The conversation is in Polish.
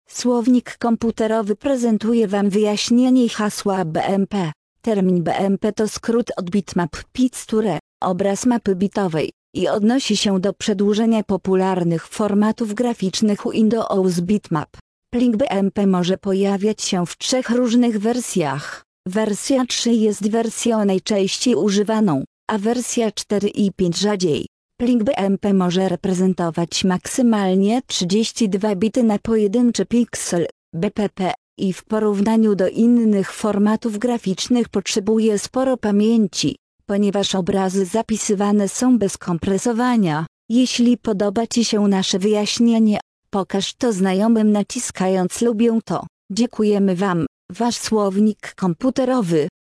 Słownik komputerowy prezentuje Wam wyjaśnienie hasła BMP. Termin BMP to skrót od bitmap picture, obraz mapy bitowej, i odnosi się do przedłużenia popularnych formatów graficznych Windows Bitmap. Plik BMP może pojawiać się w 3 różnych wersjach. Wersja 3 jest wersją najczęściej używaną, a wersja 4 i 5 rzadziej. Plik BMP może reprezentować maksymalnie 32 bity na pojedynczy piksel, BPP, i w porównaniu do innych formatów graficznych potrzebuje sporo pamięci, ponieważ obrazy zapisywane są bez kompresowania. Jeśli podoba Ci się nasze wyjaśnienie, pokaż to znajomym naciskając lubię to. Dziękujemy Wam, Wasz słownik komputerowy.